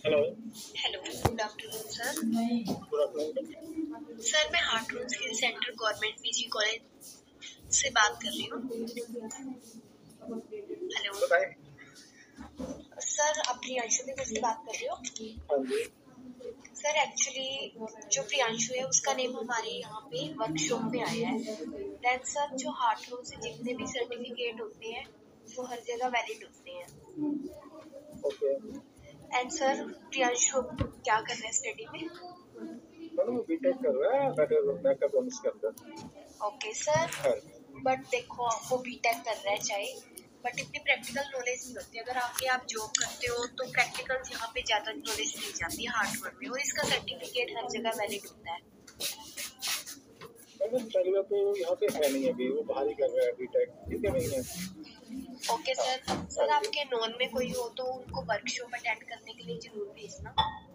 Hello. Hello, good afternoon sir. Good afternoon. Sir मैं हार्टून skill centre government P G college से बात कर रही हूँ। हेलो बताएं। सर, आप प्रियांशु के से बात कर रहे हो? हाँ जी। सर एक्चुअली जो प्रियांशु है उसका नेम हमारे यहाँ पे वर्कशॉप में आया है। देन सर जो हार्टून से जितने भी सर्टिफिकेट होते हैं वो हर जगह वैलिड होते हैं। ओके एंड सर प्रियांशु क्या कर रहे हैं स्टडी में? मैडम, वो बीटेक कर रहा है मैकेट्रॉनिक्स के अंदर। ओके सर, हाँ। बट देखो वो बीटेक कर रहा है चाहे, बट इतनी प्रैक्टिकल नॉलेज नहीं होती। अगर आप जॉब करते हो तो प्रैक्टिकल यहाँ पे ज्यादा नॉलेज मिल जाती है हार्डवेयर में, और इसका सर्टिफिकेट हर जगह वैलिड होता है। मैडम पहली बात तो यहाँ पे है नहीं, अभी वो बाहर ही कर रहा है बीटेक। ठीक है नहीं है। ओके हाँ। सर। हाँ सर जी। आपके नॉन में कोई हो तो उनको वर्कशॉप अटेंड करने के लिए जरूर भेजना।